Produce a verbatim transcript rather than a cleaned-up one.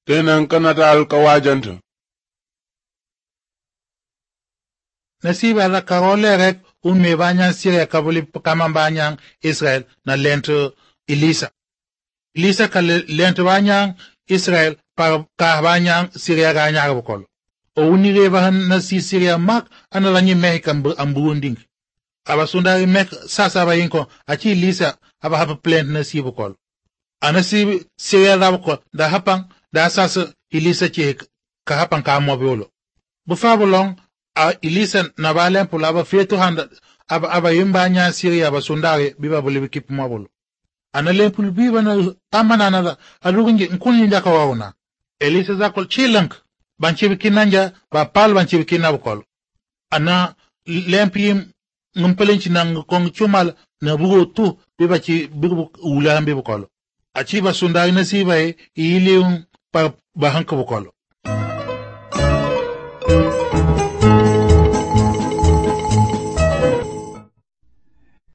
tenan kanatal kawajanto. Nasiba la karole rek un me banyan Syria kabuli kaman banyan Israel na lento Elisa. Elisa ka lento banyan Israel pa ka banyan Syria ganyan bukol. O unire bahan na si Syria mak analanyi mehik ambuunding. Aba sundari mek sasa ba yinko achi Elisa aba hapa plant na si bukol. Anasi Syria da bukol da hapang da sasa Elisa chik ka hapang ka mobiolo. Bufabulong a Elisa na balen pula aba fetu handa aba aba yimbanya Syria aba sundari biba buli kip mobolo. Anale pul biba na amana na alugunje nkuni njaka wauna. Elisa zakol chilank banchi bikinanja ba pal banchi bikina bukol. Ana lempi ngumpalenchi na kong chumal na bugo tu biba chi bibu ulambi bukol. Achi ba sundari na siba e iliung pa bahanka bukol.